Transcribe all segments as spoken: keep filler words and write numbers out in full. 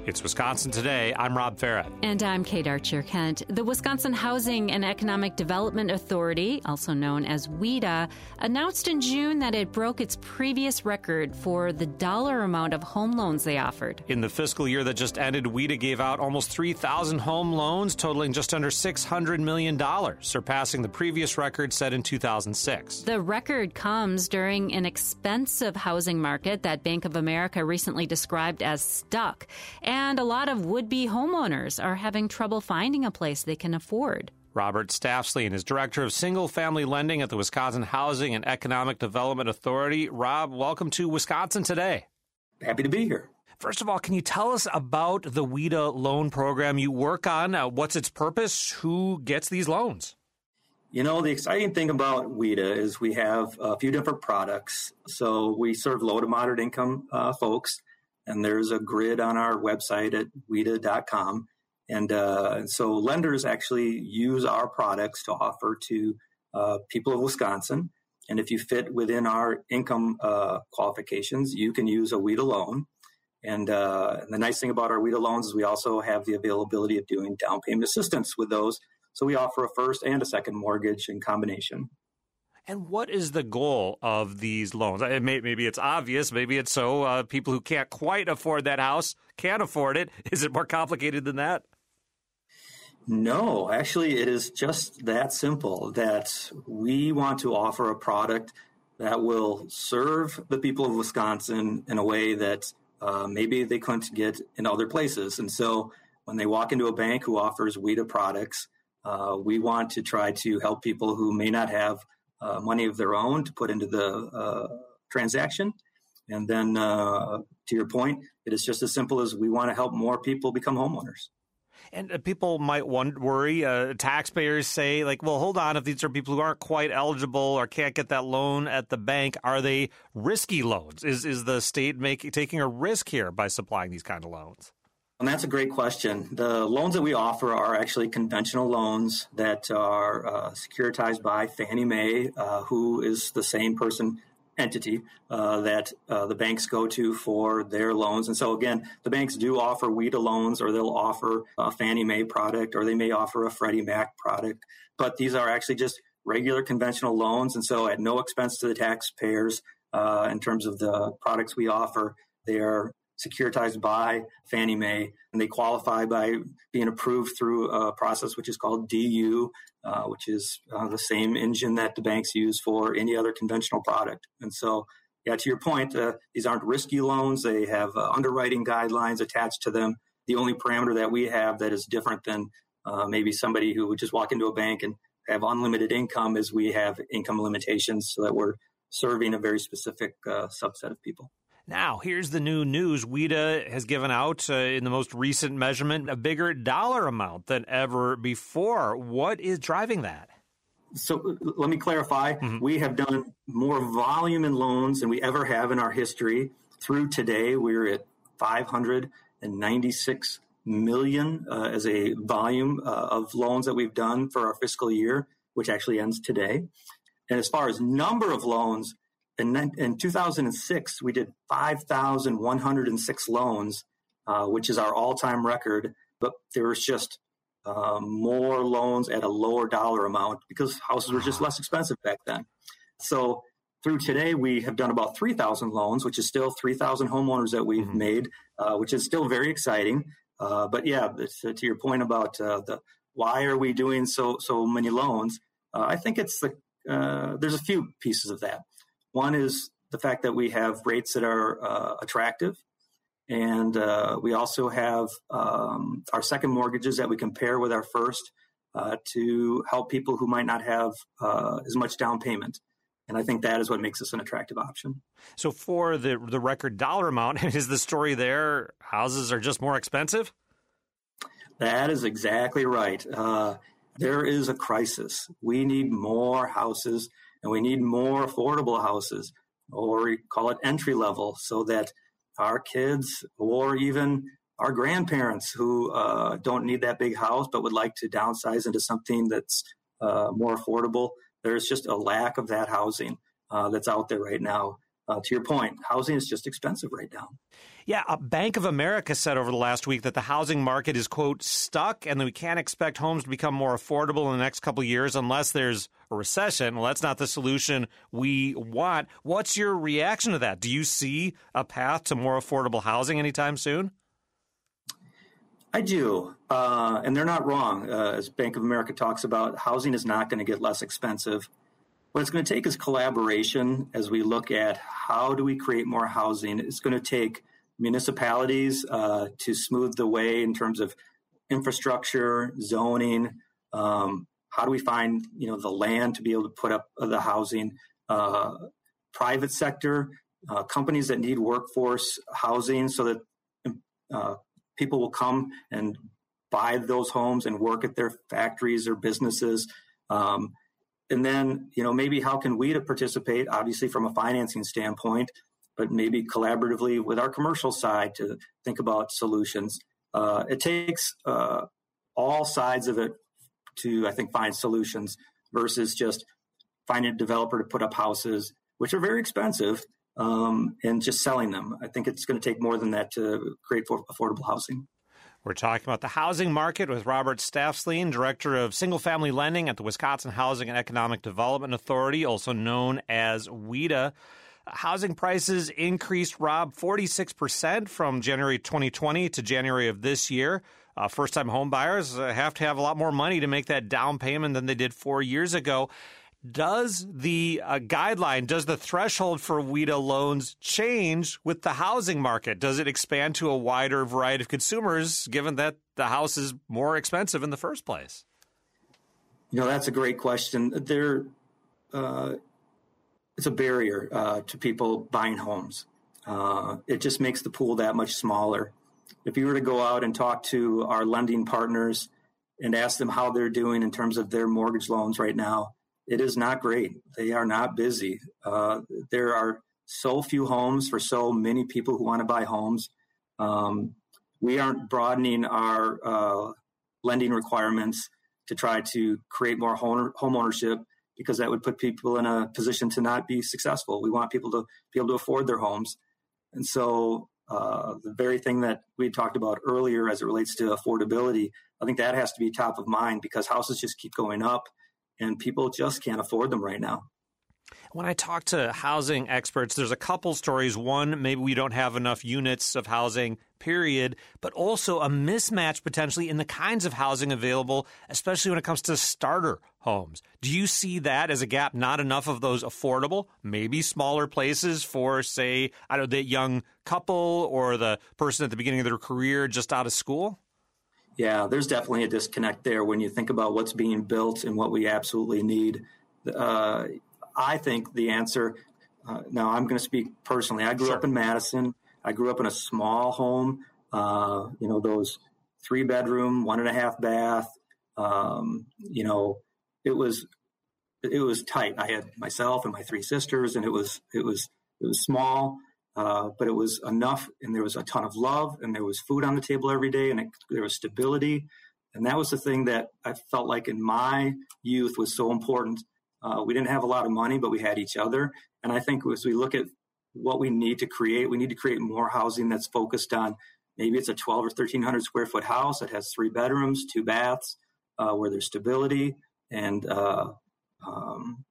It's Wisconsin Today. I'm Rob Farrett. And I'm Kate Archer-Kent. The Wisconsin Housing and Economic Development Authority, also known as WHEDA, announced in June that it broke its previous record for the dollar amount of home loans they offered. In the fiscal year that just ended, WHEDA gave out almost three thousand home loans, totaling just under six hundred million dollars, surpassing the previous record set in two thousand six. The record comes during an expensive housing market that Bank of America recently described as stuck. And a lot of would-be homeowners are having trouble finding a place they can afford. Robert Staffslein is Director of Single-Family Lending at the Wisconsin Housing and Economic Development Authority. Rob, welcome to Wisconsin Today. Happy to be here. First of all, can you tell us about the WHEDA loan program you work on? Uh, what's its purpose? Who gets these loans? You know, the exciting thing about WHEDA is we have a few different products. So we serve low to moderate income uh, folks. And there's a grid on our website at wheda dot com. And uh, so lenders actually use our products to offer to uh, people of Wisconsin. And if you fit within our income uh, qualifications, you can use a WHEDA loan. And, uh, and the nice thing about our WHEDA loans is we also have the availability of doing down payment assistance with those. So we offer a first and a second mortgage in combination. And what is the goal of these loans? Maybe it's obvious. Maybe it's so uh, people who can't quite afford that house can't afford it. Is it more complicated than that? No, actually, it is just that simple, that we want to offer a product that will serve the people of Wisconsin in a way that uh, maybe they couldn't get in other places. And so when they walk into a bank who offers WHEDA products, uh, we want to try to help people who may not have Uh, money of their own to put into the uh, transaction. And then uh, to your point, it is just as simple as we want to help more people become homeowners. And uh, people might wonder, worry, uh, taxpayers say, like, well, hold on, if these are people who aren't quite eligible or can't get that loan at the bank, are they risky loans? Is is the state making taking a risk here by supplying these kind of loans? And that's a great question. The loans that we offer are actually conventional loans that are uh, securitized by Fannie Mae, uh, who is the same person entity uh, that uh, the banks go to for their loans. And so, again, the banks do offer WHEDA loans, or they'll offer a Fannie Mae product, or they may offer a Freddie Mac product. But these are actually just regular conventional loans. And so at no expense to the taxpayers uh, in terms of the products we offer, they are securitized by Fannie Mae, and they qualify by being approved through a process which is called D U, uh, which is uh, the same engine that the banks use for any other conventional product. And so, yeah, to your point, uh, these aren't risky loans. They have uh, underwriting guidelines attached to them. The only parameter that we have that is different than uh, maybe somebody who would just walk into a bank and have unlimited income is we have income limitations so that we're serving a very specific uh, subset of people. Now, here's the new news. WHEDA has given out, uh, in the most recent measurement, a bigger dollar amount than ever before. What is driving that? So let me clarify. Mm-hmm. We have done more volume in loans than we ever have in our history. Through today, we're at five hundred ninety-six million uh, as a volume uh, of loans that we've done for our fiscal year, which actually ends today. And as far as number of loans, In, in two thousand six, we did five thousand one hundred six loans, uh, which is our all-time record. But there was just uh, more loans at a lower dollar amount because houses were just less expensive back then. So through today, we have done about three thousand loans, which is still three thousand homeowners that we've mm-hmm. made, uh, which is still very exciting. Uh, but yeah, to, to your point about uh, the why are we doing so so many loans, uh, I think it's the uh, there's a few pieces of that. One is the fact that we have rates that are uh, attractive, and uh, we also have um, our second mortgages that we compare with our first uh, to help people who might not have uh, as much down payment. And I think that is what makes us an attractive option. So for the the record dollar amount, is the story there houses are just more expensive? That is exactly right. Uh, there is a crisis. We need more houses. And we need more affordable houses, or we call it entry level, so that our kids or even our grandparents who uh, don't need that big house but would like to downsize into something that's uh, more affordable, there's just a lack of that housing uh, that's out there right now. uh, to your point, housing is just expensive right now. Yeah, uh, Bank of America said over the last week that the housing market is, quote, stuck, and that we can't expect homes to become more affordable in the next couple of years unless there's a recession. Well, that's not the solution we want. What's your reaction to that? Do you see a path to more affordable housing anytime soon? I do, uh, and they're not wrong. Uh, as Bank of America talks about, housing is not going to get less expensive. What it's going to take is collaboration as we look at how do we create more housing. It's going to take municipalities uh, to smooth the way in terms of infrastructure, zoning. Um, how do we find, you know, the land to be able to put up the housing? Uh, private sector, uh, companies that need workforce housing so that uh, people will come and buy those homes and work at their factories or businesses. Um, and then, you know, maybe how can we to participate, obviously from a financing standpoint, but maybe collaboratively with our commercial side to think about solutions. Uh, it takes uh, all sides of it to, I think, find solutions versus just finding a developer to put up houses, which are very expensive, um, and just selling them. I think it's going to take more than that to create affordable housing. We're talking about the housing market with Robert Stafslein, Director of Single-Family Lending at the Wisconsin Housing and Economic Development Authority, also known as WHEDA. Housing prices increased, Rob, forty-six percent from January twenty twenty to January of this year. Uh, first-time home buyers have to have a lot more money to make that down payment than they did four years ago. Does the uh, guideline, does the threshold for WHEDA loans change with the housing market? Does it expand to a wider variety of consumers, given that the house is more expensive in the first place? You know, that's a great question. There, uh, it's a barrier uh, to people buying homes. Uh, it just makes the pool that much smaller. If you were to go out and talk to our lending partners and ask them how they're doing in terms of their mortgage loans right now, it is not great. They are not busy. Uh, there are so few homes for so many people who want to buy homes. Um, we aren't broadening our uh, lending requirements to try to create more home, home ownership because that would put people in a position to not be successful. We want people to be able to afford their homes. And so uh, the very thing that we talked about earlier as it relates to affordability, I think that has to be top of mind because houses just keep going up. And people just can't afford them right now. When I talk to housing experts, there's a couple stories. One, maybe we don't have enough units of housing, period, but also a mismatch potentially in the kinds of housing available, especially when it comes to starter homes. Do you see that as a gap? Not enough of those affordable, maybe smaller places for, say, I don't know, the young couple or the person at the beginning of their career just out of school? Yeah, there's definitely a disconnect there when you think about what's being built and what we absolutely need. Uh, I think the answer, uh, now I'm going to speak personally. I grew sure. up in Madison. I grew up in a small home, uh, you know, those three bedroom, one and a half bath. Um, you know, it was it was tight. I had myself and my three sisters, and it was it was it was small. Uh, but it was enough, and there was a ton of love, and there was food on the table every day, and it, there was stability. And that was the thing that I felt like in my youth was so important. Uh, we didn't have a lot of money, but we had each other. And I think as we look at what we need to create, we need to create more housing that's focused on maybe it's a twelve or thirteen hundred square foot house that has three bedrooms, two baths, uh, where there's stability and uh, um,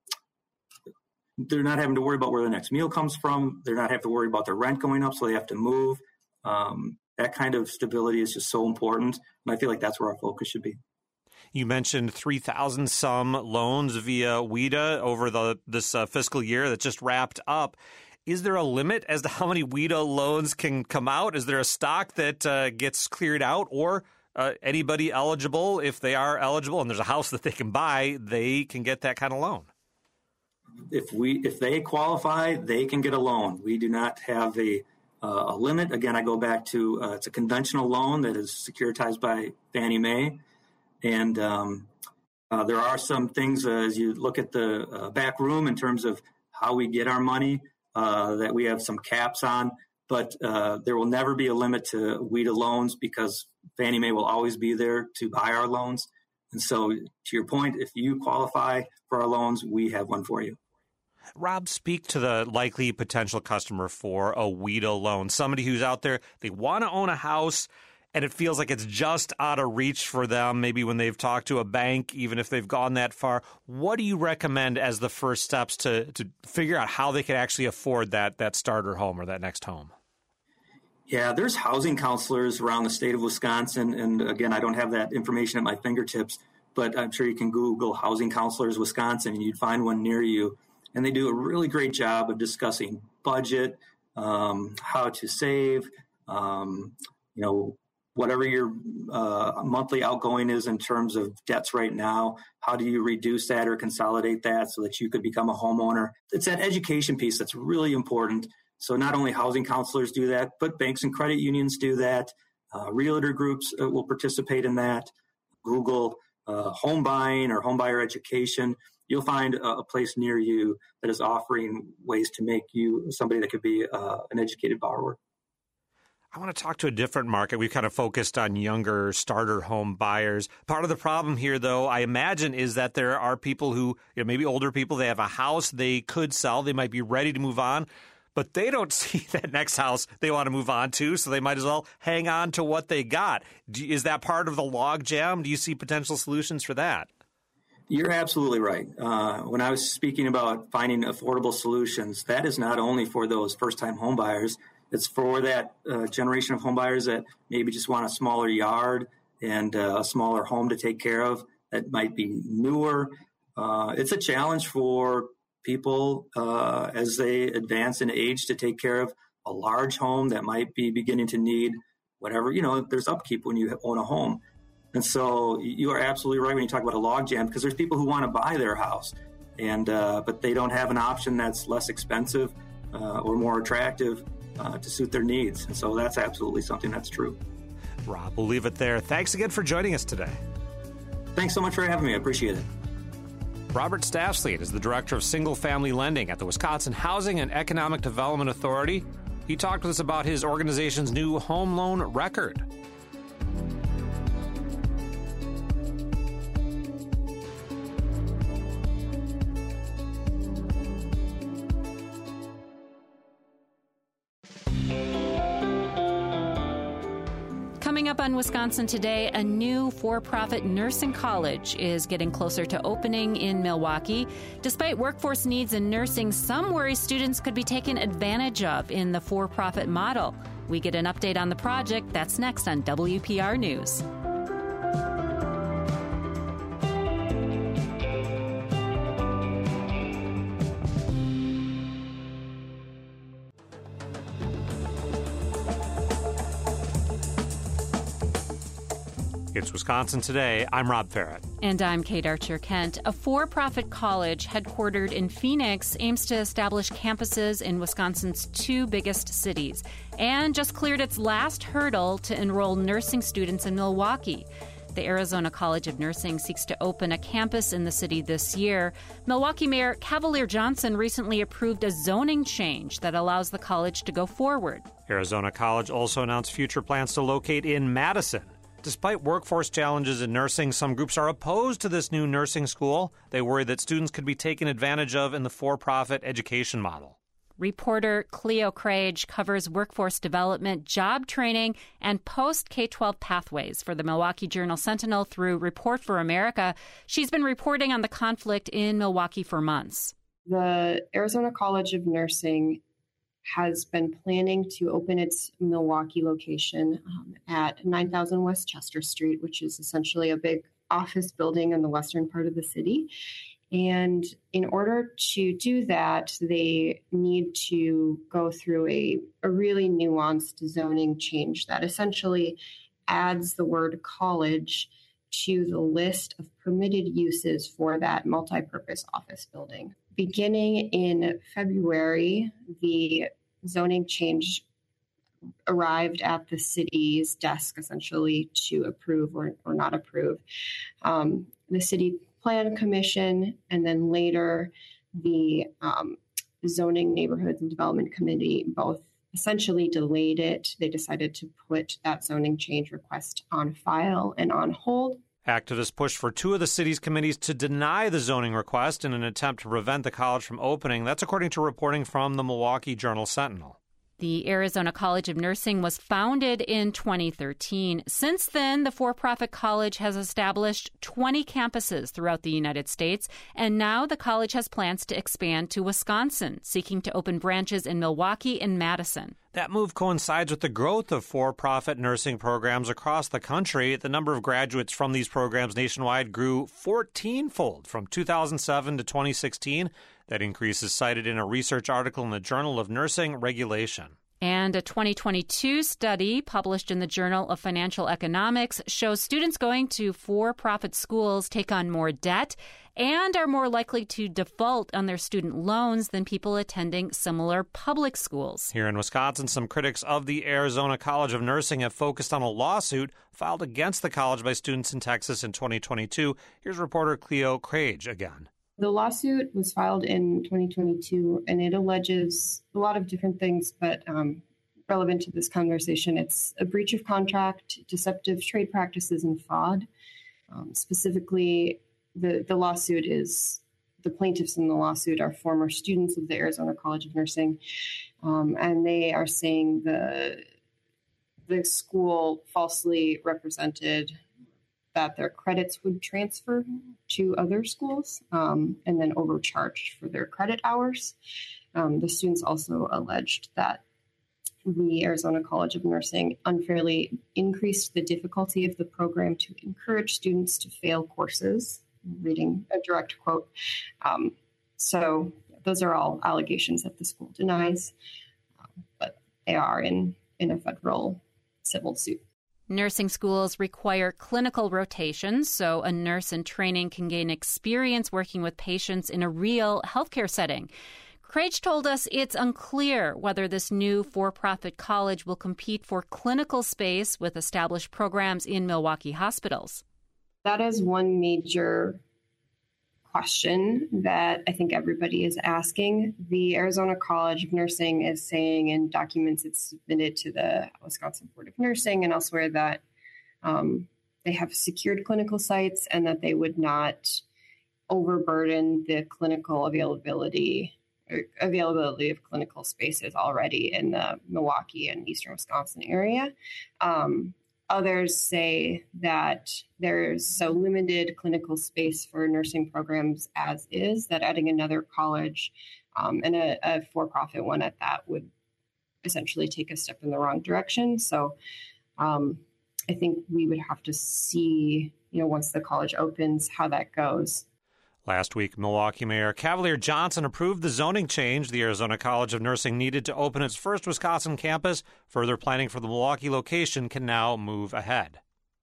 they're not having to worry about where the next meal comes from. They're not having to worry about their rent going up, so they have to move. Um, that kind of stability is just so important, and I feel like that's where our focus should be. You mentioned three thousand some loans via WHEDA over the this uh, fiscal year that just wrapped up. Is there a limit as to how many WHEDA loans can come out? Is there a stock that uh, gets cleared out, or uh, anybody eligible, if they are eligible and there's a house that they can buy, they can get that kind of loan? If we if they qualify, they can get a loan. We do not have a uh, a limit. Again, I go back to uh, it's a conventional loan that is securitized by Fannie Mae, and um, uh, there are some things uh, as you look at the uh, back room in terms of how we get our money uh, that we have some caps on. But uh, there will never be a limit to WHEDA loans because Fannie Mae will always be there to buy our loans. And so, to your point, if you qualify for our loans, we have one for you. Rob, speak to the likely potential customer for a WIDA loan, somebody who's out there, they want to own a house, and it feels like it's just out of reach for them, maybe when they've talked to a bank, even if they've gone that far. What do you recommend as the first steps to, to figure out how they could actually afford that, that starter home or that next home? Yeah, there's housing counselors around the state of Wisconsin. And again, I don't have that information at my fingertips, but I'm sure you can Google housing counselors Wisconsin and you'd find one near you. And they do a really great job of discussing budget, um, how to save, um, you know, whatever your uh, monthly outgoing is in terms of debts right now. How do you reduce that or consolidate that so that you could become a homeowner? It's that education piece that's really important. So not only housing counselors do that, but banks and credit unions do that. Uh, realtor groups uh, will participate in that. Google uh, home buying or home buyer education. You'll find a, a place near you that is offering ways to make you somebody that could be uh, an educated borrower. I want to talk to a different market. We've kind of focused on younger starter home buyers. Part of the problem here, though, I imagine, is that there are people who, you know, maybe older people, they have a house they could sell. They might be ready to move on, but they don't see that next house they want to move on to, so they might as well hang on to what they got. Do, is that part of the log jam? Do you see potential solutions for that? You're absolutely right. Uh, when I was speaking about finding affordable solutions, that is not only for those first-time home buyers. It's for that uh, generation of home buyers that maybe just want a smaller yard and uh, a smaller home to take care of that might be newer. Uh, it's a challenge for people uh, as they advance in age to take care of a large home that might be beginning to need whatever, you know, there's upkeep when you own a home. And so you are absolutely right when you talk about a log jam, because there's people who want to buy their house, and uh, but they don't have an option that's less expensive uh, or more attractive uh, to suit their needs. And so that's absolutely something that's true. Rob, we'll leave it there. Thanks again for joining us today. Thanks so much for having me. I appreciate it. Robert Staffsleet is the Director of Single Family Lending at the Wisconsin Housing and Economic Development Authority. He talked with us about his organization's new home loan record. Coming up on Wisconsin Today, a new for-profit nursing college is getting closer to opening in Milwaukee. Despite workforce needs in nursing, some worry students could be taken advantage of in the for-profit model. We get an update on the project. That's next on W P R News. It's Wisconsin Today. I'm Rob Farrett. And I'm Kate Archer-Kent. A for-profit college headquartered in Phoenix aims to establish campuses in Wisconsin's two biggest cities and just cleared its last hurdle to enroll nursing students in Milwaukee. The Arizona College of Nursing seeks to open a campus in the city this year. Milwaukee Mayor Cavalier Johnson recently approved a zoning change that allows the college to go forward. Arizona College also announced future plans to locate in Madison. Despite workforce challenges in nursing, some groups are opposed to this new nursing school. They worry that students could be taken advantage of in the for-profit education model. Reporter Cleo Craig covers workforce development, job training, and post-K twelve pathways for the Milwaukee Journal-Sentinel through Report for America. She's been reporting on the conflict in Milwaukee for months. The Arizona College of Nursing has been planning to open its Milwaukee location um, at nine thousand West Chester Street, which is essentially a big office building in the western part of the city. And in order to do that, they need to go through a, a really nuanced zoning change that essentially adds the word college to the list of permitted uses for that multi-purpose office building. Beginning in February, the zoning change arrived at the city's desk essentially to approve or, or not approve. Um, the city plan commission and then later the um, zoning neighborhoods and development committee both essentially delayed it. They decided to put that zoning change request on file and on hold Activists pushed for two of the city's committees to deny the zoning request in an attempt to prevent the college from opening. That's according to reporting from the Milwaukee Journal-Sentinel. The Arizona College of Nursing was founded in twenty thirteen. Since then, the for-profit college has established twenty campuses throughout the United States, and now the college has plans to expand to Wisconsin, seeking to open branches in Milwaukee and Madison. That move coincides with the growth of for-profit nursing programs across the country. The number of graduates from these programs nationwide grew fourteen-fold from two thousand seven to twenty sixteen. That increase is cited in a research article in the Journal of Nursing Regulation. And a twenty twenty-two study published in the Journal of Financial Economics shows students going to for-profit schools take on more debt and are more likely to default on their student loans than people attending similar public schools. Here in Wisconsin, some critics of the Arizona College of Nursing have focused on a lawsuit filed against the college by students in Texas in twenty twenty-two. Here's reporter Cleo Craig again. The lawsuit was filed in twenty twenty-two, and it alleges a lot of different things, but um, relevant to this conversation, it's a breach of contract, deceptive trade practices, and fraud. Um, specifically, the, the lawsuit is, the plaintiffs in the lawsuit are former students of the Arizona College of Nursing, um, and they are saying the, the school falsely represented that their credits would transfer to other schools um, and then overcharged for their credit hours. Um, the students also alleged that the Arizona College of Nursing unfairly increased the difficulty of the program to encourage students to fail courses, reading a direct quote. Um, so those are all allegations that the school denies, um, but they are in, in a federal civil suit. Nursing schools require clinical rotations, so a nurse in training can gain experience working with patients in a real healthcare setting. Craig told us it's unclear whether this new for-profit college will compete for clinical space with established programs in Milwaukee hospitals. That is one major question that I think everybody is asking. The Arizona College of Nursing is saying in documents it's submitted to the Wisconsin Board of Nursing and elsewhere that um, they have secured clinical sites and that they would not overburden the clinical availability or availability of clinical spaces already in the Milwaukee and eastern Wisconsin area. Um, Others say that there's so limited clinical space for nursing programs as is that adding another college um, and a, a for-profit one at that would essentially take a step in the wrong direction. So um, I think we would have to see, you know, once the college opens, how that goes. Last week, Milwaukee Mayor Cavalier Johnson approved the zoning change the Arizona College of Nursing needed to open its first Wisconsin campus. Further planning for the Milwaukee location can now move ahead.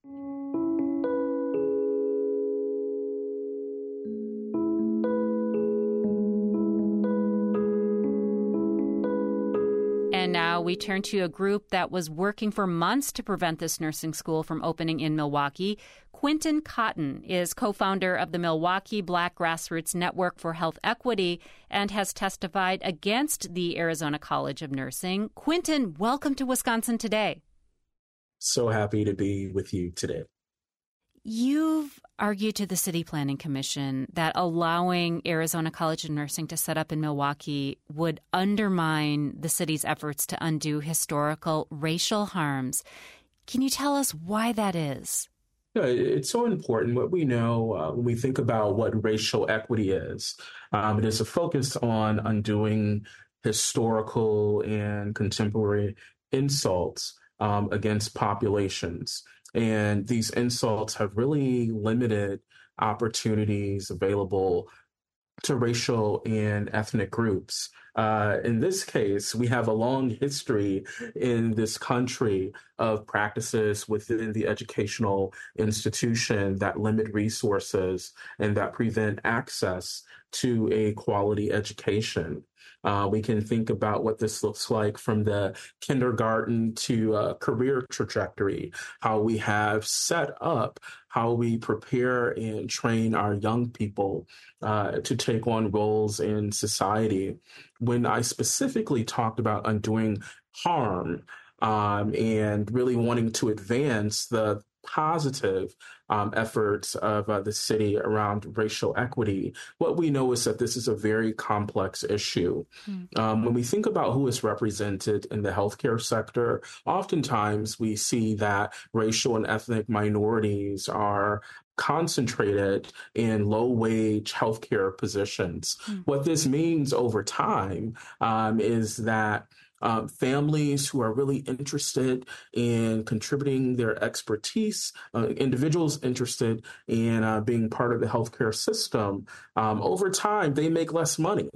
And now we turn to a group that was working for months to prevent this nursing school from opening in Milwaukee. Quinton Cotton is co-founder of the Milwaukee Black Grassroots Network for Health Equity and has testified against the Arizona College of Nursing. Quinton, welcome to Wisconsin Today. So happy to be with you today. You've argued to the City Planning Commission that allowing Arizona College of Nursing to set up in Milwaukee would undermine the city's efforts to undo historical racial harms. Can you tell us why that is? Yeah, it's so important. What we know uh, when we think about what racial equity is, um, it is a focus on undoing historical and contemporary insults um, against populations. And these insults have really limited opportunities available to racial and ethnic groups. Uh, in this case, we have a long history in this country of practices within the educational institution that limit resources and that prevent access to a quality education. Uh, we can think about what this looks like from the kindergarten to uh, career trajectory, how we have set up how we prepare and train our young people uh, to take on roles in society. When I specifically talked about undoing harm um, and really wanting to advance the positive um, efforts of uh, the city around racial equity, what we know is that this is a very complex issue. Mm. Um, when we think about who is represented in the healthcare sector, oftentimes we see that racial and ethnic minorities are concentrated in low-wage healthcare positions. Mm. What this means over time um, is that Um, families who are really interested in contributing their expertise, uh, individuals interested in uh, being part of the healthcare system, um, over time, they make less money.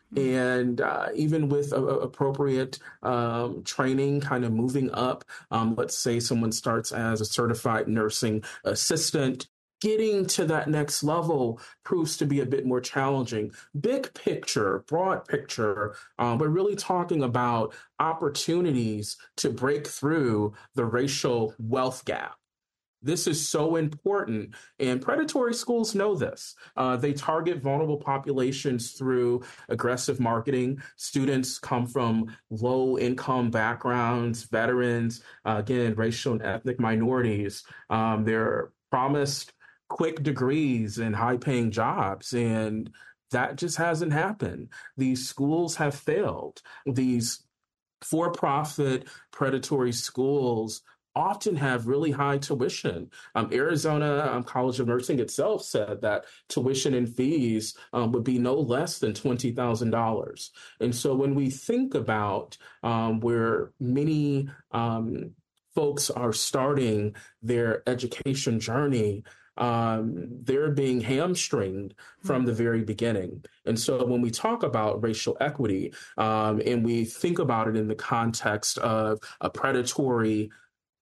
And uh, even with uh, appropriate um, training, kind of moving up, um, let's say someone starts as a certified nursing assistant, getting to that next level proves to be a bit more challenging. Big picture, broad picture, um, we're really talking about opportunities to break through the racial wealth gap. This is so important, and predatory schools know this. Uh, they target vulnerable populations through aggressive marketing. Students come from low-income backgrounds, veterans, uh, again, racial and ethnic minorities. Um, they're promised quick degrees and high-paying jobs, and that just hasn't happened. These schools have failed. These for-profit predatory schools often have really high tuition. Um, Arizona um, College of Nursing itself said that tuition and fees um, would be no less than twenty thousand dollars. And so when we think about um, where many um, folks are starting their education journey, Um, they're being hamstringed from the very beginning. And so when we talk about racial equity um, and we think about it in the context of a predatory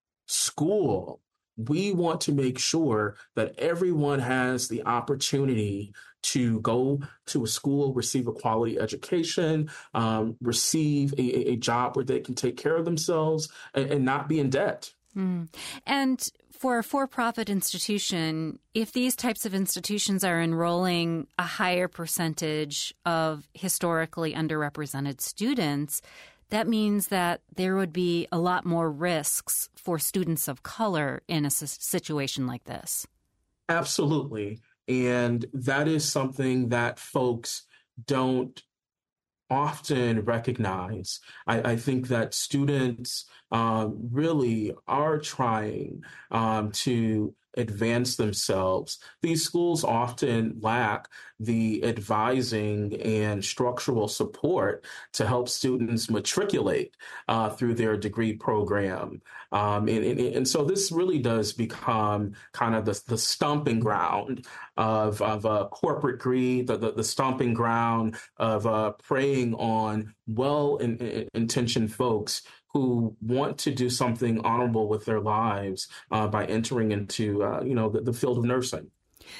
school, we want to make sure that everyone has the opportunity to go to a school, receive a quality education, um, receive a, a job where they can take care of themselves and, and not be in debt. Mm. And for a for-profit institution, if these types of institutions are enrolling a higher percentage of historically underrepresented students, that means that there would be a lot more risks for students of color in a situation like this. Absolutely. And that is something that folks don't often recognize. I, I think that students um, really are trying um, to advance themselves. These schools often lack the advising and structural support to help students matriculate uh, through their degree program. Um, and, and, and so this really does become kind of the, the stomping ground of, of uh, corporate greed, the, the, the stomping ground of uh, preying on well-intentioned folks who want to do something honorable with their lives uh, by entering into, uh, you know, the, the field of nursing.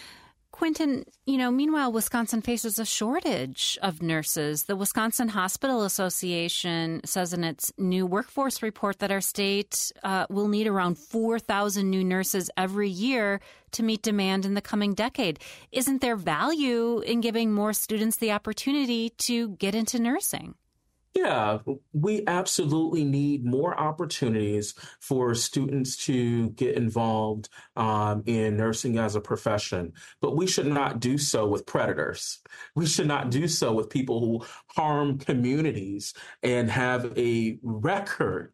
Quentin, you know, meanwhile, Wisconsin faces a shortage of nurses. The Wisconsin Hospital Association says in its new workforce report that our state uh, will need around four thousand new nurses every year to meet demand in the coming decade. Isn't there value in giving more students the opportunity to get into nursing? Yeah, we absolutely need more opportunities for students to get involved um, in nursing as a profession. But we should not do so with predators. We should not do so with people who harm communities and have a record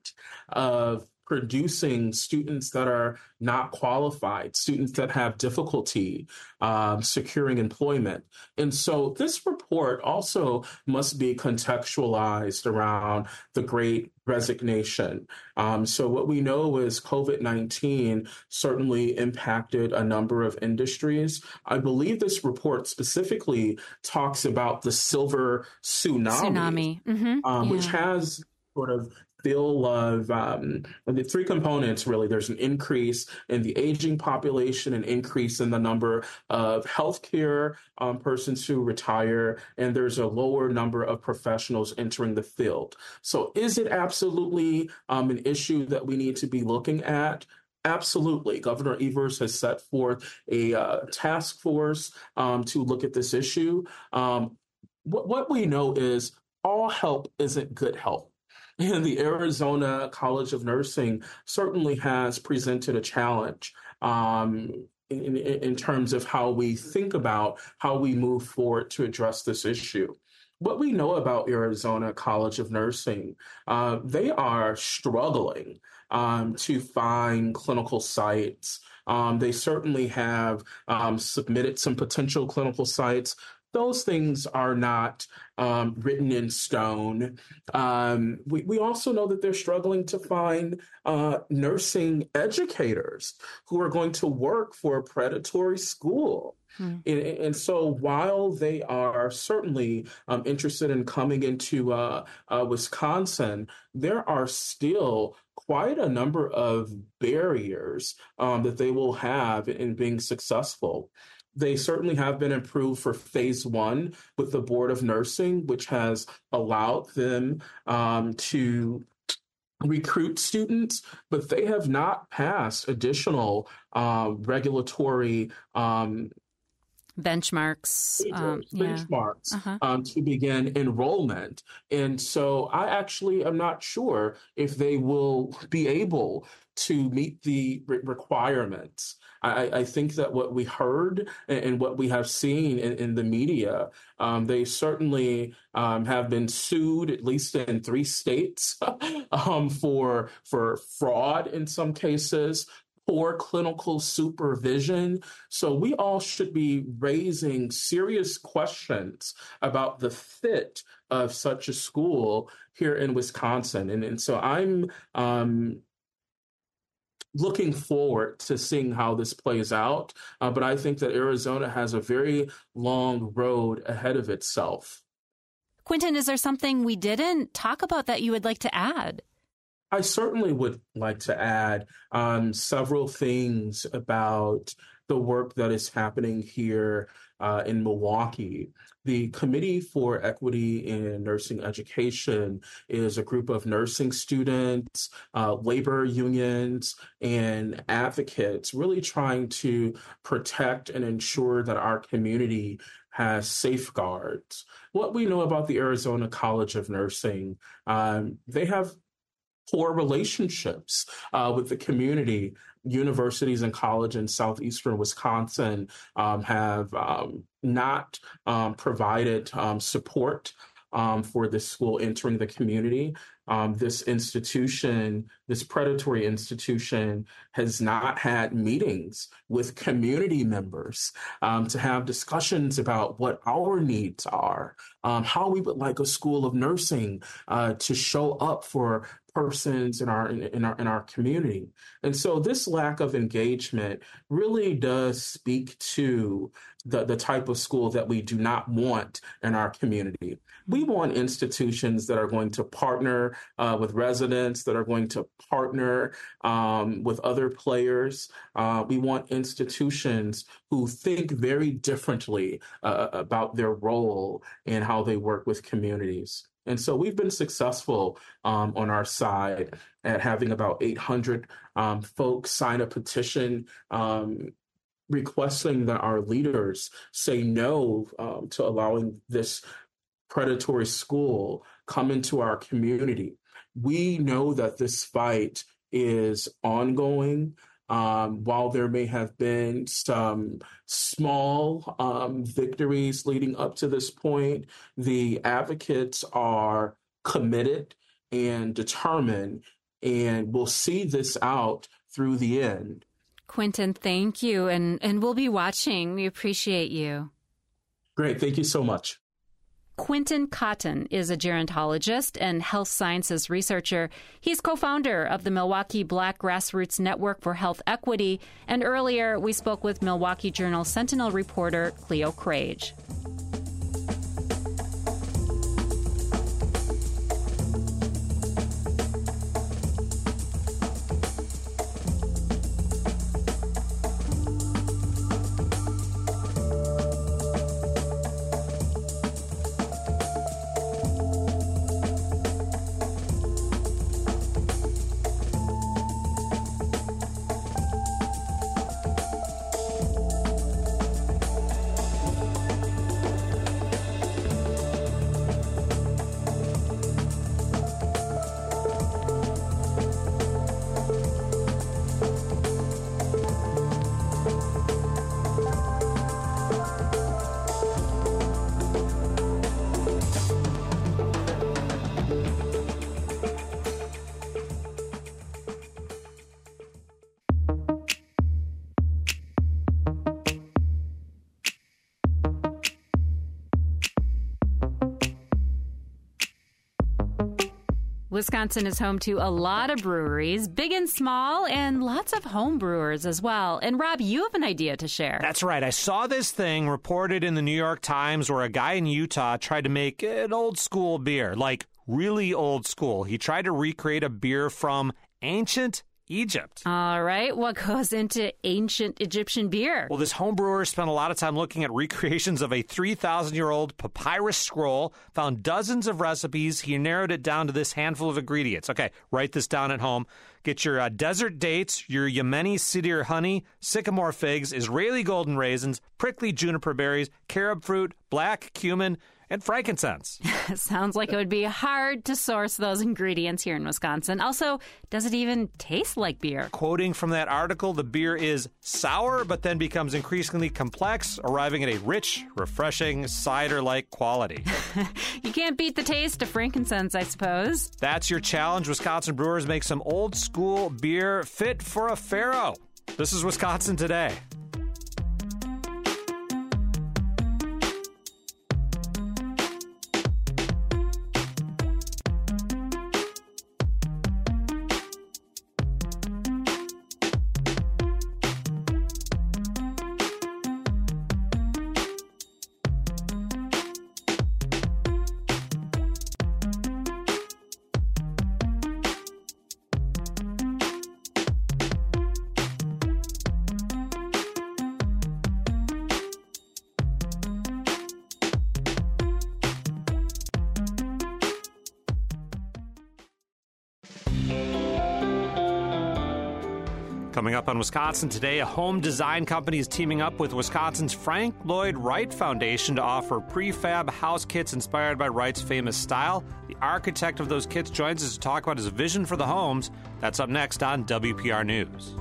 of producing students that are not qualified, students that have difficulty um, securing employment. And so this report also must be contextualized around the Great Resignation. Um, so what we know is COVID nineteen certainly impacted a number of industries. I believe this report specifically talks about the silver tsunami, tsunami. Mm-hmm. um, yeah. which has sort of bill of um, the three components, really. There's an increase in the aging population, an increase in the number of healthcare um, persons who retire, and there's a lower number of professionals entering the field. So is it absolutely um, an issue that we need to be looking at? Absolutely. Governor Evers has set forth a uh, task force um, to look at this issue. Um, what, what we know is all help isn't good help. And the Arizona College of Nursing certainly has presented a challenge um, in, in terms of how we think about how we move forward to address this issue. What we know about Arizona College of Nursing, uh, they are struggling um, to find clinical sites. Um, they certainly have um, submitted some potential clinical sites. Those things are not um, written in stone. Um, we, we also know that they're struggling to find uh, nursing educators who are going to work for a predatory school. Hmm. And, and so while they are certainly um, interested in coming into uh, uh, Wisconsin, there are still quite a number of barriers um, that they will have in being successful. They certainly have been improved for phase one with the Board of Nursing, which has allowed them um, to recruit students, but they have not passed additional uh, regulatory um, benchmarks, um, benchmarks yeah. uh-huh. um, to begin enrollment. And so I actually am not sure if they will be able to meet the re- requirements. I, I think that what we heard and, and what we have seen in, in the media, um, they certainly um, have been sued, at least in three states, um, for for fraud in some cases, poor clinical supervision. So we all should be raising serious questions about the fit of such a school here in Wisconsin. And, and so I'm um, looking forward to seeing how this plays out. Uh, but I think that Arizona has a very long road ahead of itself. Quentin, is there something we didn't talk about that you would like to add? I certainly would like to add um, several things about the work that is happening here uh, in Milwaukee. The Committee for Equity in Nursing Education is a group of nursing students, uh, labor unions, and advocates really trying to protect and ensure that our community has safeguards. What we know about the Arizona College of Nursing, um, they have poor relationships uh, with the community. Universities and college in southeastern Wisconsin um, have um, not um, provided um, support um, for this school entering the community. Um, this institution, this predatory institution, has not had meetings with community members um, to have discussions about what our needs are, um, how we would like a school of nursing uh, to show up for persons in our in our in our community. And so this lack of engagement really does speak to the, the type of school that we do not want in our community. We want institutions that are going to partner uh, with residents, that are going to partner um, with other players. Uh, we want institutions who think very differently uh, about their role and how they work with communities. And so we've been successful um, on our side at having about eight hundred um, folks sign a petition um, requesting that our leaders say no um, to allowing this predatory school come into our community. We know that this fight is ongoing. Um, while there may have been some small um, victories leading up to this point, the advocates are committed and determined, and will see this out through the end. Quentin, thank you, and, and we'll be watching. We appreciate you. Great. Thank you so much. Quentin Cotton is a gerontologist and health sciences researcher. He's co-founder of the Milwaukee Black Grassroots Network for Health Equity. And earlier, we spoke with Milwaukee Journal Sentinel reporter Cleo Crage. Wisconsin is home to a lot of breweries, big and small, and lots of home brewers as well. And Rob, you have an idea to share. That's right. I saw this thing reported in the New York Times where a guy in Utah tried to make an old school beer, like really old school. He tried to recreate a beer from ancient Egypt. All right. What goes into ancient Egyptian beer? Well, this home brewer spent a lot of time looking at recreations of a three thousand year old papyrus scroll, found dozens of recipes. He narrowed it down to this handful of ingredients. Okay, write this down at home. Get your uh, desert dates, your Yemeni Sidir honey, sycamore figs, Israeli golden raisins, prickly juniper berries, carob fruit, black cumin, and frankincense. Sounds like it would be hard to source those ingredients here in Wisconsin. Also, does it even taste like beer? Quoting from that article, the beer is sour, but then becomes increasingly complex, arriving at a rich, refreshing, cider-like quality. You can't beat the taste of frankincense, I suppose. That's your challenge. Wisconsin brewers make some old-school beer fit for a pharaoh. This is Wisconsin Today. Coming up on Wisconsin Today, a home design company is teaming up with Wisconsin's Frank Lloyd Wright Foundation to offer prefab house kits inspired by Wright's famous style. The architect of those kits joins us to talk about his vision for the homes. That's up next on W P R News.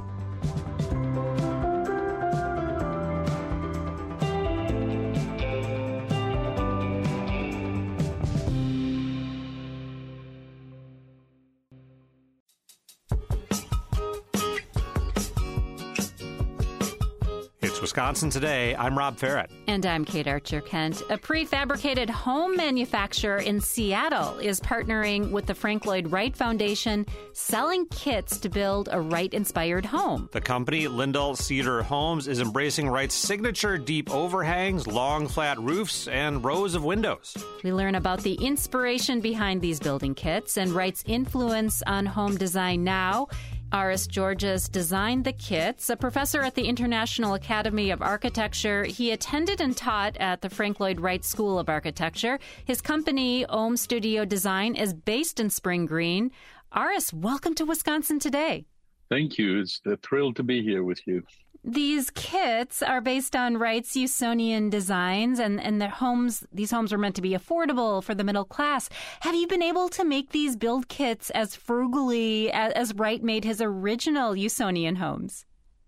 Wisconsin Today, I'm Rob Ferret. And I'm Kate Archer-Kent. A prefabricated home manufacturer in Seattle is partnering with the Frank Lloyd Wright Foundation, selling kits to build a Wright-inspired home. The company, Lindell Cedar Homes, is embracing Wright's signature deep overhangs, long flat roofs, and rows of windows. We learn about the inspiration behind these building kits and Wright's influence on home design now. Aris Georges designed the kits. A professor at the International Academy of Architecture, he attended and taught at the Frank Lloyd Wright School of Architecture. His company, Ohm Studio Design, is based in Spring Green. Aris, welcome to Wisconsin Today. Thank you. It's a thrill to be here with you. These kits are based on Wright's Usonian designs, and, and their homes, these homes are meant to be affordable for the middle class. Have you been able to make these build kits as frugally as, as Wright made his original Usonian homes?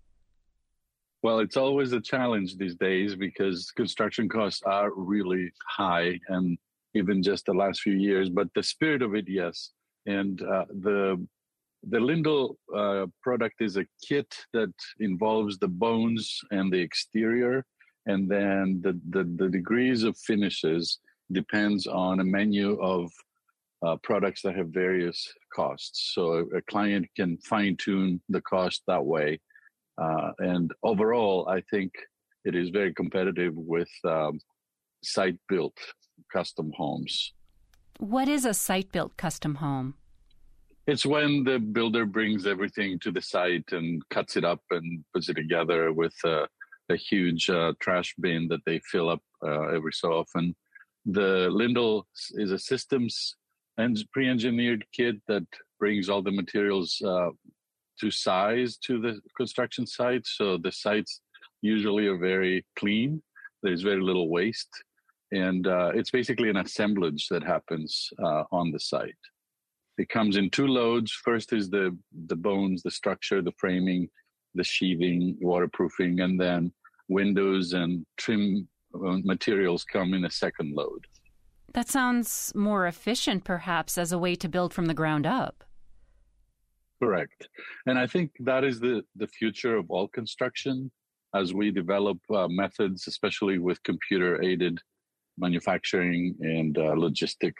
Well, it's always a challenge these days because construction costs are really high, and even just the last few years. But the spirit of it, yes. And uh, the The Lindell uh, product is a kit that involves the bones and the exterior, and then the, the, the degrees of finishes depends on a menu of uh, products that have various costs. So a client can fine-tune the cost that way. Uh, and overall, I think it is very competitive with um, site-built custom homes. What is a site-built custom home? It's when the builder brings everything to the site and cuts it up and puts it together with a, a huge uh, trash bin that they fill up uh, every so often. The Lindell is a systems and pre-engineered kit that brings all the materials uh, to size to the construction site. So the sites usually are very clean. There's very little waste. And uh, it's basically an assemblage that happens uh, on the site. It comes in two loads. First is the, the bones, the structure, the framing, the sheathing, waterproofing, and then windows and trim materials come in a second load. That sounds more efficient, perhaps, as a way to build from the ground up. Correct. And I think that is the, the future of all construction as we develop uh, methods, especially with computer-aided manufacturing and uh, logistics.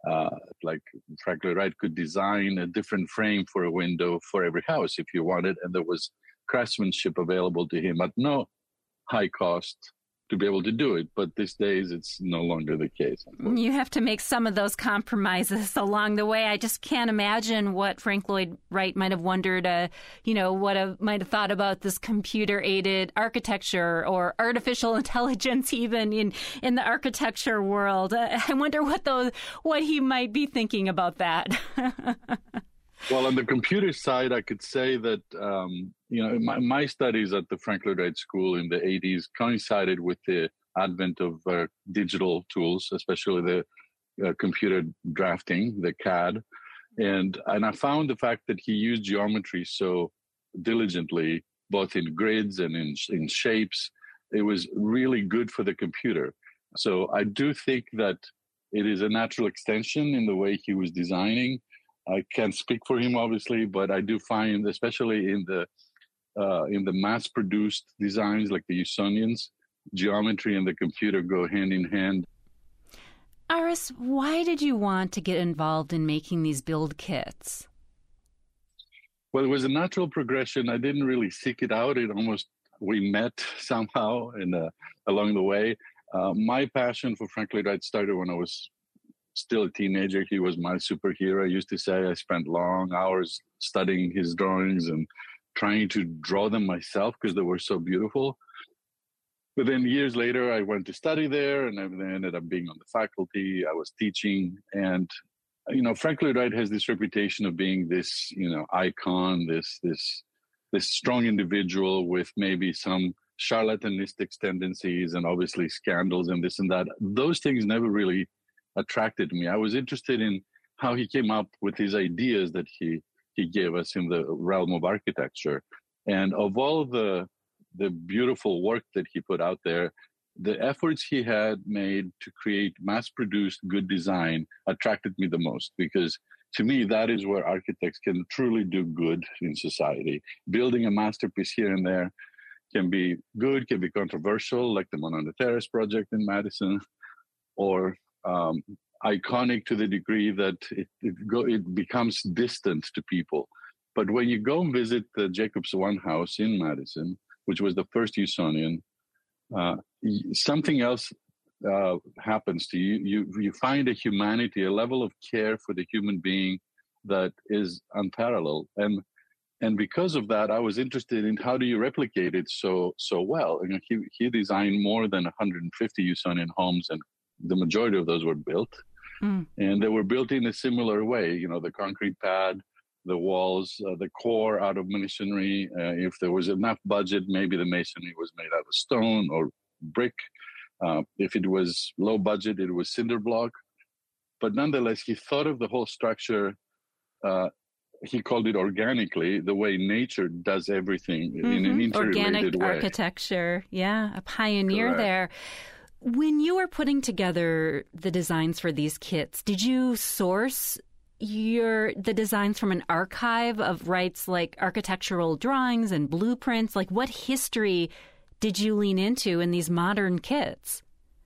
Uh, like Frank Lloyd Wright could design a different frame for a window for every house if you wanted, and there was craftsmanship available to him at no high cost to be able to do it. But these days, it's no longer the case. You have to make some of those compromises along the way. I just can't imagine what Frank Lloyd Wright might have wondered, uh, you know, what a, might have thought about this computer-aided architecture or artificial intelligence even in, in the architecture world. Uh, I wonder what those, what he might be thinking about that. Well, on the computer side, I could say that, um, you know, my, my studies at the Frank Lloyd Wright School in the eighties coincided with the advent of uh, digital tools, especially the uh, computer drafting, the C A D. And, and I found the fact that he used geometry so diligently, both in grids and in, in shapes, it was really good for the computer. So I do think that it is a natural extension in the way he was designing. I can't speak for him, obviously, but I do find, especially in the uh, in the mass-produced designs like the Usonians, geometry and the computer go hand in hand. Aris, why did you want to get involved in making these build kits? Well, it was a natural progression. I didn't really seek it out. It almost, we met somehow and uh, along the way. Uh, my passion for Frank Lloyd Wright started when I was still a teenager. He was my superhero. I used to say I spent long hours studying his drawings and trying to draw them myself because they were so beautiful. But then years later, I went to study there and I ended up being on the faculty. I was teaching. And, you know, Frank Lloyd Wright has this reputation of being this, you know, icon, this, this, this strong individual with maybe some charlatanistic tendencies and obviously scandals and this and that. Those things never really attracted me. I was interested in how he came up with his ideas that he he gave us in the realm of architecture. And of all the the beautiful work that he put out there, the efforts he had made to create mass-produced good design attracted me the most, because to me, that is where architects can truly do good in society. Building a masterpiece here and there can be good, can be controversial, like the Monona Terrace project in Madison, or um, iconic to the degree that it it, go, it becomes distant to people. But when you go and visit the Jacobs One House in Madison, which was the first Usonian, uh, something else uh, happens to you. You you find a humanity, a level of care for the human being that is unparalleled. And and because of that, I was interested in how do you replicate it so so well. And he he designed more than one hundred fifty Usonian homes, and the majority of those were built. Mm. And they were built in a similar way. You know, the concrete pad, the walls, uh, the core out of masonry. Uh, if there was enough budget, maybe the masonry was made out of stone or brick. Uh, if it was low budget, it was cinder block. But nonetheless, he thought of the whole structure. Uh, he called it organically, the way nature does everything mm-hmm. in an interrelated Organic way. Architecture, yeah, a pioneer Correct. There. When you were putting together the designs for these kits, did you source your the designs from an archive of Wright's like architectural drawings and blueprints? Like, what history did you lean into in these modern kits?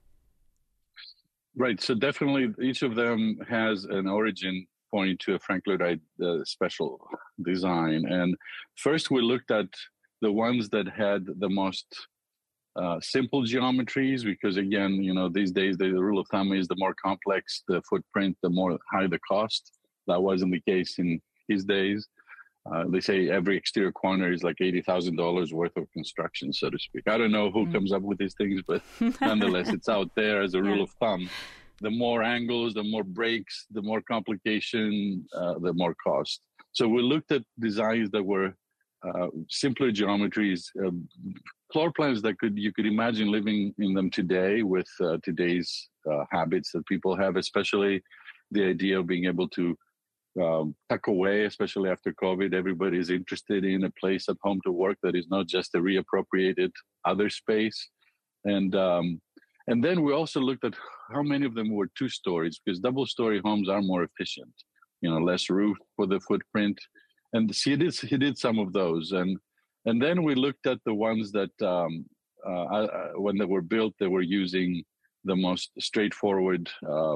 Right. So definitely each of them has an origin point to a Frank Lloyd Wright uh, special design. And first we looked at the ones that had the most uh, simple geometries, because again, you know, these days the rule of thumb is the more complex the footprint, the more high the cost. That wasn't the case in his days. Uh, they say every exterior corner is like eighty thousand dollars worth of construction, so to speak. I don't know who mm. comes up with these things, but nonetheless, it's out there as a rule yeah. of thumb. The more angles, the more breaks, the more complication, uh, the more cost. So we looked at designs that were uh, simpler geometries, uh, floor plans that could you could imagine living in them today with uh, today's uh, habits that people have, especially the idea of being able to Um, tuck away, especially after COVID. Everybody is interested in a place at home to work that is not just a reappropriated other space. And um, and then we also looked at how many of them were two stories, because double story homes are more efficient, you know, less roof for the footprint. And he did, he did some of those. And and then we looked at the ones that um, uh, uh, when they were built, they were using the most straightforward um,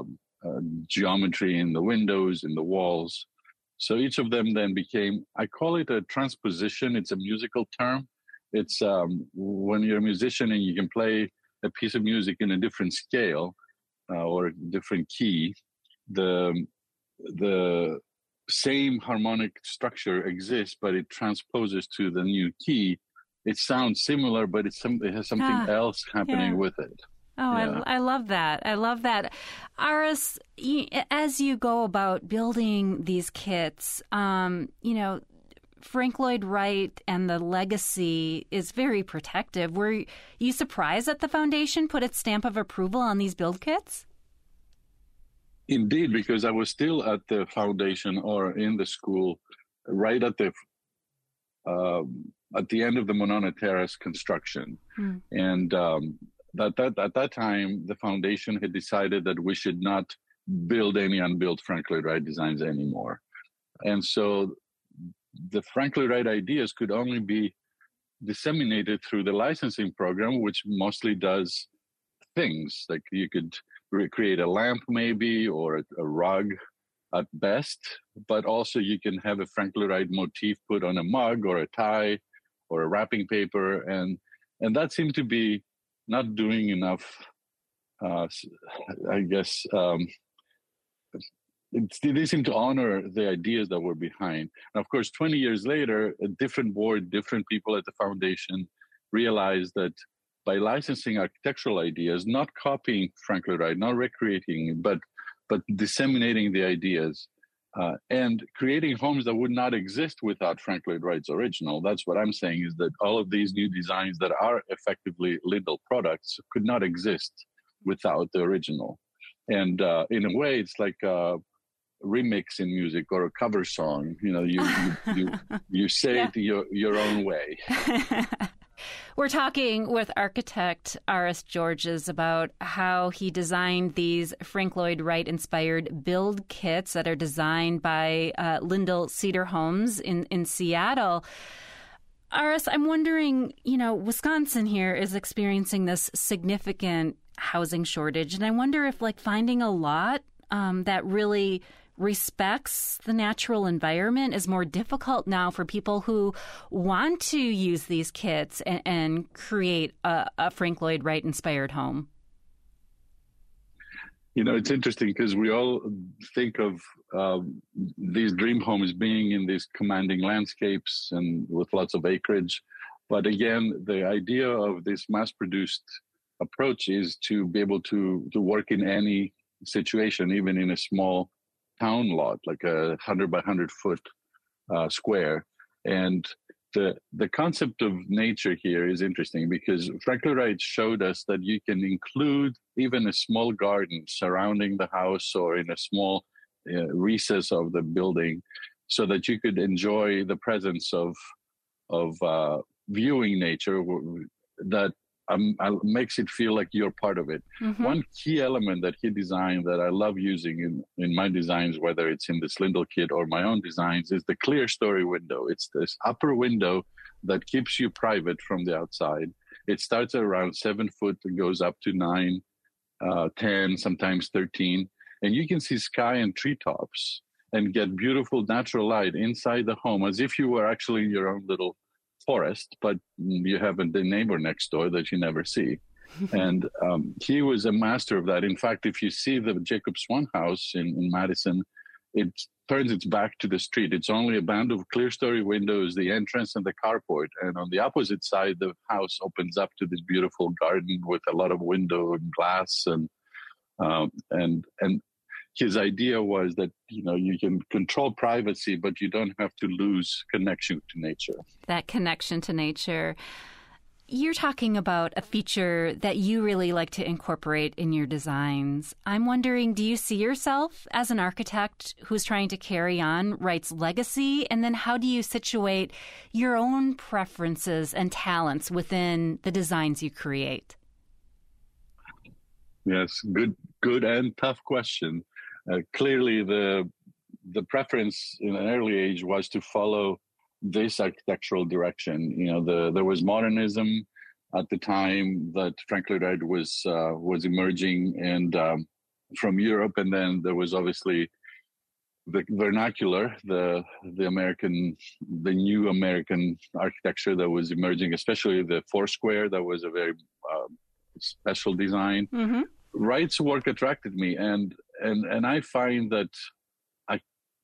uh, geometry in the windows, in the walls. So each of them then became, I call it a transposition. It's a musical term. It's um, when you're a musician and you can play a piece of music in a different scale uh, or a different key, the the same harmonic structure exists, but it transposes to the new key. It sounds similar, but it's some, it has something ah, else happening yeah. with it. Oh, yeah. I, I love that. I love that. Aris, as you go about building these kits, um, you know, Frank Lloyd Wright and the legacy is very protective. Were you surprised that the foundation put its stamp of approval on these build kits? Indeed, because I was still at the foundation or in the school right at the uh, at the end of the Monona Terrace construction. Hmm. And um, that, that at that time, the foundation had decided that we should not build any unbuilt Frank Lloyd Wright designs anymore. And so the Frank Lloyd Wright ideas could only be disseminated through the licensing program, which mostly does things like you could create a lamp maybe or a, a rug at best, but also you can have a Frank Lloyd Wright motif put on a mug or a tie or a wrapping paper, and and that seemed to be not doing enough. Uh, I guess um, it, they seem to honor the ideas that were behind. And of course, twenty years later, a different board, different people at the foundation realized that by licensing architectural ideas, not copying Frank Lloyd Wright, not recreating, but but disseminating the ideas uh, and creating homes that would not exist without Frank Lloyd Wright's original. That's what I'm saying, is that all of these new designs that are effectively Lindell products could not exist without the original. And uh, in a way, it's like a remix in music or a cover song. You know, you you you, you say yeah. it your your own way. We're talking with architect Aris Georges about how he designed these Frank Lloyd Wright-inspired build kits that are designed by uh, Lindell Cedar Homes in, in Seattle. Aris, I'm wondering, you know, Wisconsin here is experiencing this significant housing shortage, and I wonder if, like, finding a lot um, that really respects the natural environment is more difficult now for people who want to use these kits and, and create a, a Frank Lloyd Wright inspired home. You know, it's interesting because we all think of um, these dream homes being in these commanding landscapes and with lots of acreage. But again, the idea of this mass-produced approach is to be able to, to work in any situation, even in a small town lot, like a hundred by hundred foot uh, square. And the the concept of nature here is interesting because Frank Lloyd Wright showed us that you can include even a small garden surrounding the house or in a small uh, recess of the building, so that you could enjoy the presence of of uh, viewing nature that Um, makes it feel like you're part of it. Mm-hmm. One key element that he designed that I love using in, in my designs, whether it's in this Lindell kit or my own designs, is the clear story window. It's this upper window that keeps you private from the outside. It starts at around seven foot and goes up to nine, uh, ten, sometimes thirteen. And you can see sky and treetops and get beautiful natural light inside the home as if you were actually in your own little forest, but you have a neighbor next door that you never see. And um, he was a master of that. In fact, if you see the Jacob Swan house in, in Madison, it turns its back to the street. It's only a band of clear story windows, the entrance and the carport. And on the opposite side, the house opens up to this beautiful garden with a lot of window and glass. And um, and and his idea was that, you know, you can control privacy, but you don't have to lose connection to nature. That connection to nature. You're talking about a feature that you really like to incorporate in your designs. I'm wondering, do you see yourself as an architect who's trying to carry on Wright's legacy? And then how do you situate your own preferences and talents within the designs you create? Yes, good, good and tough question. Uh, clearly, the the preference in an early age was to follow this architectural direction. You know, the there was modernism at the time that Frank Lloyd Wright was uh, was emerging, and um, from Europe, and then there was obviously the vernacular, the the American, the new American architecture that was emerging, especially the Foursquare. That was a very uh, special design. Mm-hmm. Wright's work attracted me, and and and I find that I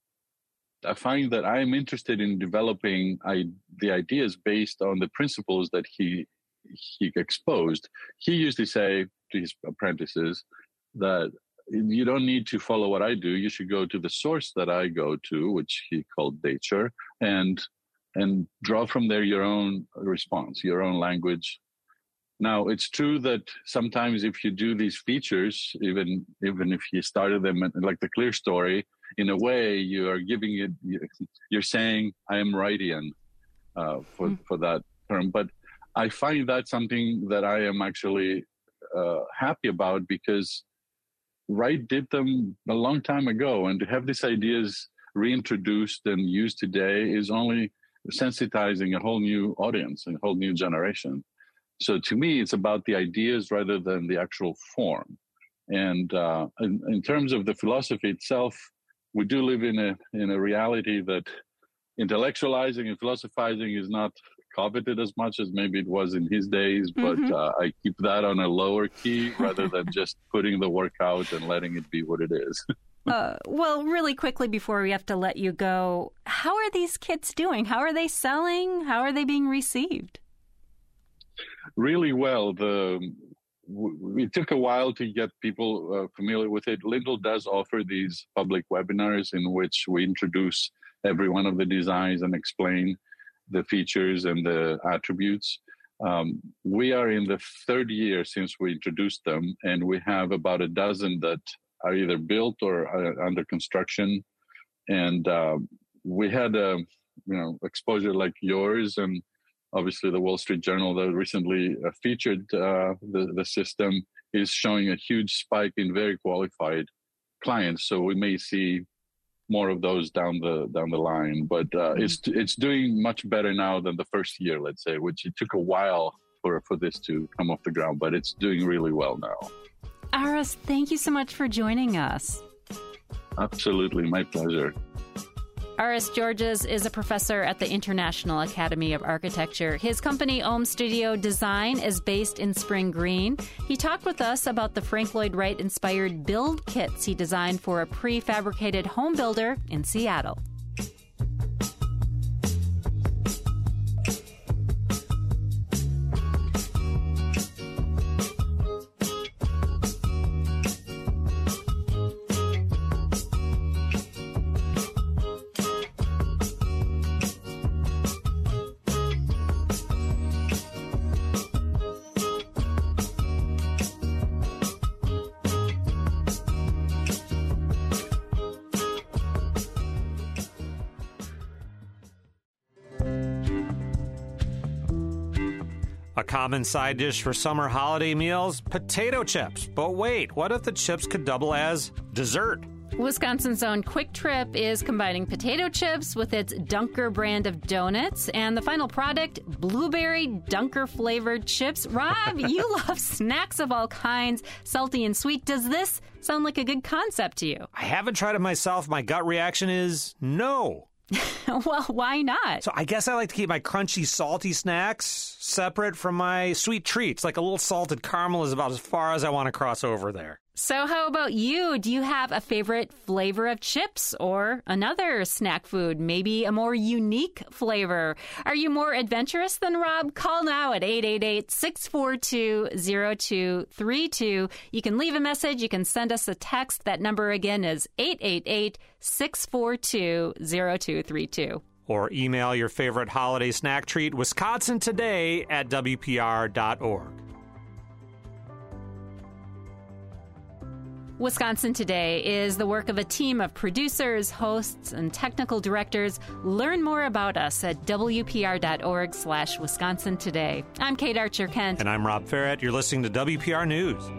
I find that I am interested in developing I, the ideas based on the principles that he he exposed. He used to say to his apprentices that you don't need to follow what I do. You should go to the source that I go to, which he called nature, and and draw from there your own response, your own language. Now, it's true that sometimes if you do these features, even even if you started them like the Clear Story, in a way you are giving it, you're saying I am Wrightian uh, for mm. for that term. But I find that something that I am actually uh, happy about, because Wright did them a long time ago, and to have these ideas reintroduced and used today is only sensitizing a whole new audience and a whole new generation. So to me, it's about the ideas rather than the actual form. And uh, in, in terms of the philosophy itself, we do live in a in a reality that intellectualizing and philosophizing is not coveted as much as maybe it was in his days, but mm-hmm. uh, I keep that on a lower key rather than just putting the work out and letting it be what it is. uh, well, really quickly before we have to let you go, how are these kits doing? How are they selling? How are they being received? Really well. The w- it took a while to get people uh, familiar with it. Lindell does offer these public webinars in which we introduce every one of the designs and explain the features and the attributes. Um, we are in the third year since we introduced them, and we have about a dozen that are either built or are under construction. And uh, we had a you know exposure like yours, and obviously the Wall Street Journal that recently uh, featured uh, the, the system is showing a huge spike in very qualified clients. So we may see more of those down the down the line, but uh, mm-hmm. it's it's doing much better now than the first year, let's say, which it took a while for, for this to come off the ground, but it's doing really well now. Aras, thank you so much for joining us. Absolutely, my pleasure. Aras Georges is a professor at the International Academy of Architecture. His company, Ohm Studio Design, is based in Spring Green. He talked with us about the Frank Lloyd Wright-inspired build kits he designed for a prefabricated home builder in Seattle. A common side dish for summer holiday meals, potato chips. But wait, what if the chips could double as dessert? Wisconsin's own Quick Trip is combining potato chips with its Dunker brand of donuts, and the final product, blueberry Dunker-flavored chips. Rob, you love snacks of all kinds, salty and sweet. Does this sound like a good concept to you? I haven't tried it myself. My gut reaction is no. Well, why not? So I guess I like to keep my crunchy, salty snacks separate from my sweet treats. Like a little salted caramel is about as far as I want to cross over there. So how about you? Do you have a favorite flavor of chips or another snack food, maybe a more unique flavor? Are you more adventurous than Rob? Call now at eight eight eight, six four two, zero two three two. You can leave a message. You can send us a text. That number again is eight eight eight, six four two, zero two three two. Or email your favorite holiday snack treat, Wisconsin Today at W P R dot org. Wisconsin Today is the work of a team of producers, hosts, and technical directors. Learn more about us at W P R dot org slash Wisconsin Today. I'm Kate Archer-Kent. And I'm Rob Ferret. You're listening to W P R News.